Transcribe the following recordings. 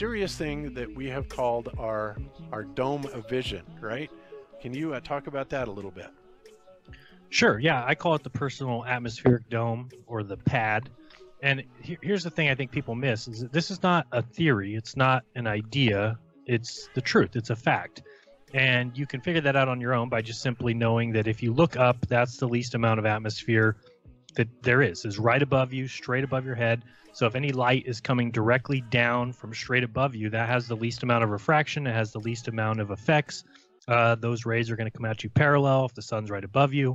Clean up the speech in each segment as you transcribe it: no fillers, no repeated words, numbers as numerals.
mysterious thing that we have called our dome of vision, right? Can you talk about that a little bit? Sure. Yeah, I call it the personal atmospheric dome or the pad. And here's the thing I think people miss is that this is not a theory. It's not an idea. It's the truth. It's a fact. And you can figure that out on your own by just simply knowing that if you look up, that's the least amount of atmosphere that there is right above you, straight above your head. So if any light is coming directly down from straight above you, that has the least amount of refraction. It has the least amount of effects. Those rays are going to come at you parallel if the sun's right above you.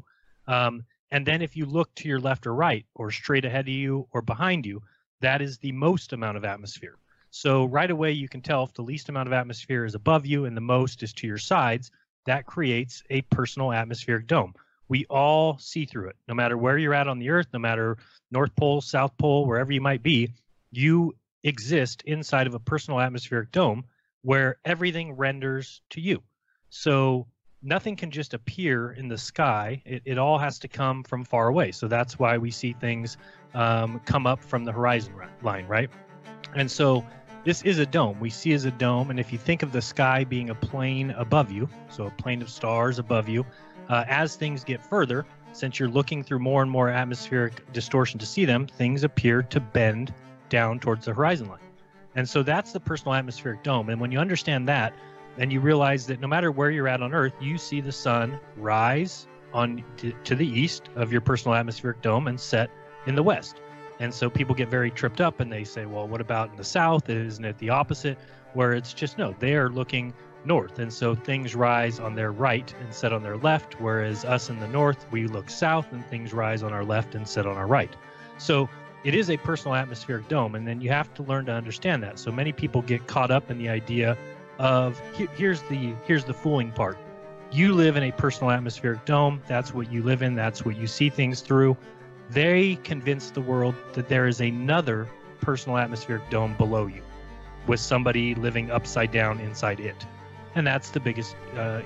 And then if you look to your left or right or straight ahead of you or behind you, that is the most amount of atmosphere. So right away, you can tell if the least amount of atmosphere is above you and the most is to your sides, that creates a personal atmospheric dome. We all see through it, no matter where you're at on the earth, no matter North Pole, South Pole, wherever you might be, you exist inside of a personal atmospheric dome where everything renders to you. So nothing can just appear in the sky. It all has to come from far away. So that's why we see things come up from the horizon line, right? And so this is a dome. We see as a dome. And if you think of the sky being a plane above you, so a plane of stars above you, as things get further, since you're looking through more and more atmospheric distortion to see them, things appear to bend down towards the horizon line. And so that's the personal atmospheric dome. And when you understand that, then you realize that no matter where you're at on Earth, you see the sun rise to the east of your personal atmospheric dome and set in the west. And so people get very tripped up and they say, well, what about in the south? Isn't it the opposite? Where it's just, no, they are looking north. And so things rise on their right and set on their left, whereas us in the north, we look south and things rise on our left and set on our right. So it is a personal atmospheric dome. And then you have to learn to understand that. So many people get caught up in the idea of here's the fooling part. You live in a personal atmospheric dome. That's what you live in. That's what you see things through. They convince the world that there is another personal atmospheric dome below you with somebody living upside down inside it. And that's the biggest,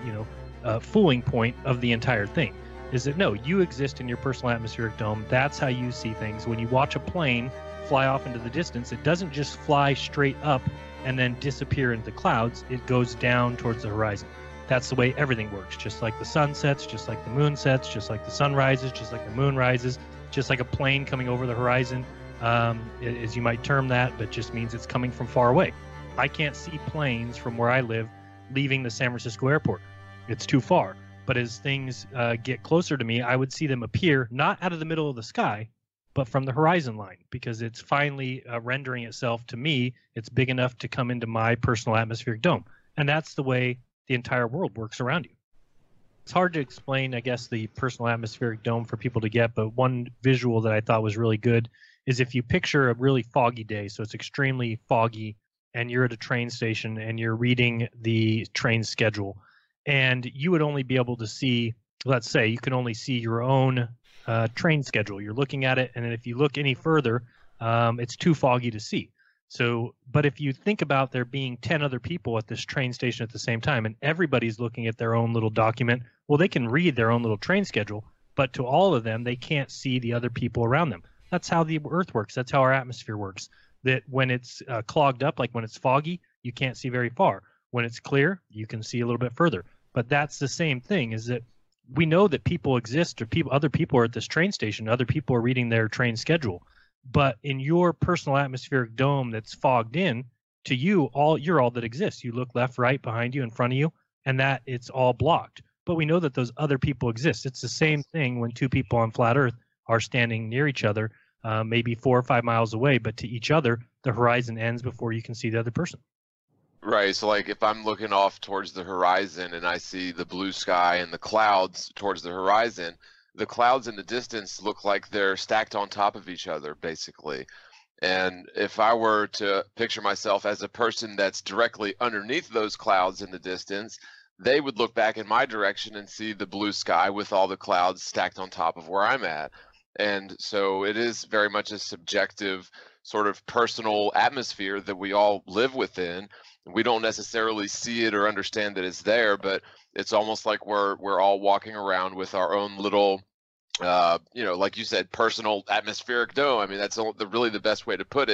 fooling point of the entire thing is that, no, you exist in your personal atmospheric dome. That's how you see things. When you watch a plane fly off into the distance, it doesn't just fly straight up and then disappear into the clouds. It goes down towards the horizon. That's the way everything works. Just like the sun sets, just like the moon sets, just like the sun rises, just like the moon rises, just like a plane coming over the horizon, as you might term that, but just means it's coming from far away. I can't see planes from where I live leaving the San Francisco airport. It's too far. But as things get closer to me, I would see them appear not out of the middle of the sky, but from the horizon line, because it's finally rendering itself to me. It's big enough to come into my personal atmospheric dome. And that's the way the entire world works around you. It's hard to explain, I guess, the personal atmospheric dome for people to get, but one visual that I thought was really good is if you picture a really foggy day, so it's extremely foggy, and you're at a train station and you're reading the train schedule, and you would only be able to see, let's say, you can only see your own train schedule. You're looking at it, and if you look any further, it's too foggy to see. So, but if you think about there being 10 other people at this train station at the same time, and everybody's looking at their own little document, well, they can read their own little train schedule, but to all of them, they can't see the other people around them. That's how the Earth works. That's how our atmosphere works. That when it's clogged up, like when it's foggy, you can't see very far. When it's clear, you can see a little bit further. But that's the same thing, is that we know that people exist, or other people are at this train station, other people are reading their train schedule. But in your personal atmospheric dome that's fogged in, to you, you're all that exists. You look left, right, behind you, in front of you, and that it's all blocked. But we know that those other people exist. It's the same thing when two people on flat Earth are standing near each other, maybe 4 or 5 miles away, but to each other, the horizon ends before you can see the other person. Right. So like if I'm looking off towards the horizon and I see the blue sky and the clouds towards the horizon, the clouds in the distance look like they're stacked on top of each other, basically. And if I were to picture myself as a person that's directly underneath those clouds in the distance, they would look back in my direction and see the blue sky with all the clouds stacked on top of where I'm at. And so it is very much a subjective sort of personal atmosphere that we all live within. We don't necessarily see it or understand that it's there, but it's almost like we're all walking around with our own little, like you said, personal atmospheric dome. I mean, that's really the best way to put it.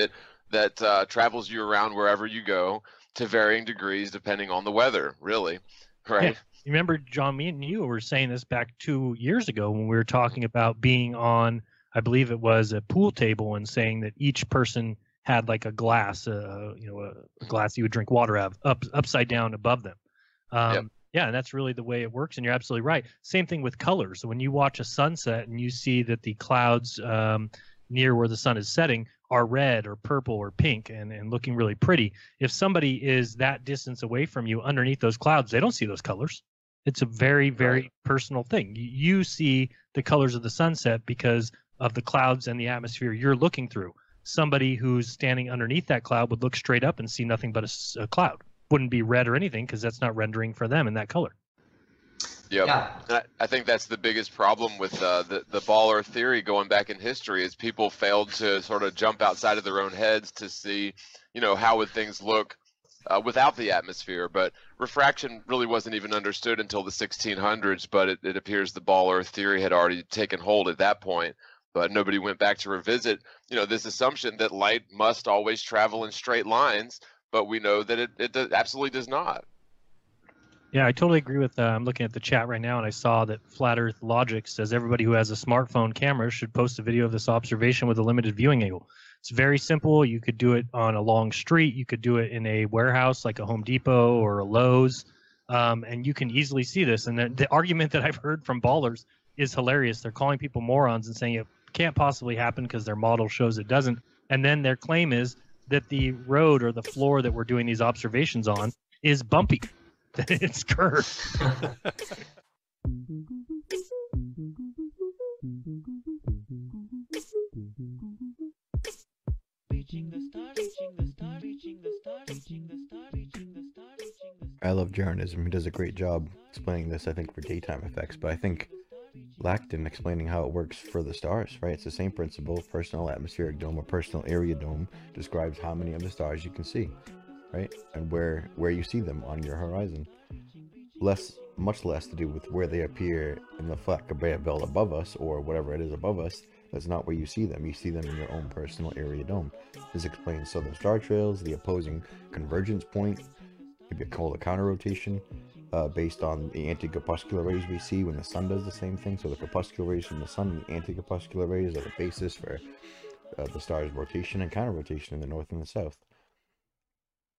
that travels you around wherever you go to varying degrees depending on the weather, really, right? Yeah. You remember, John, me and you were saying this back 2 years ago when we were talking about being on, I believe it was a pool table, and saying that each person had like a glass, a glass you would drink water out of, upside down above them. Yep. Yeah, and that's really the way it works. And you're absolutely right. Same thing with colors. When you watch a sunset and you see that the clouds near where the sun is setting are red or purple or pink and looking really pretty, if somebody is that distance away from you underneath those clouds, they don't see those colors. It's a very, very personal thing. You see the colors of the sunset because of the clouds and the atmosphere you're looking through. Somebody who's standing underneath that cloud would look straight up and see nothing but a cloud. Wouldn't be red or anything because that's not rendering for them in that color. Yep. Yeah. I think that's the biggest problem with the ball earth theory going back in history, is people failed to sort of jump outside of their own heads to see, how would things look without the atmosphere. But refraction really wasn't even understood until the 1600s, but it appears the ball earth theory had already taken hold at that point. But nobody went back to revisit, this assumption that light must always travel in straight lines, but we know that it absolutely does not. Yeah, I totally agree with I'm looking at the chat right now, and I saw that Flat Earth Logic says everybody who has a smartphone camera should post a video of this observation with a limited viewing angle. It's very simple. You could do it on a long street. You could do it in a warehouse like a Home Depot or a Lowe's, and you can easily see this. And the argument that I've heard from ballers is hilarious. They're calling people morons and saying it can't possibly happen because their model shows it doesn't. And then their claim is that the road or the floor that we're doing these observations on is bumpy. It's curved. I love Jeranism. He does a great job explaining this, I think, for daytime effects, but I think Lacton explaining how it works for the stars, right? It's the same principle. Personal atmospheric dome or personal area dome describes how many of the stars you can see, right? And where you see them on your horizon. Much less to do with where they appear in the flat conveyor belt above us or whatever it is above us. That's not where you see them. You see them in your own personal area dome. This explains southern star trails, the opposing convergence point, maybe called a counter rotation, based on the anti-corpuscular rays we see when the sun does the same thing. So the corpuscular rays from the sun and the anti-corpuscular rays are the basis for the star's rotation and counter rotation in the north and the south.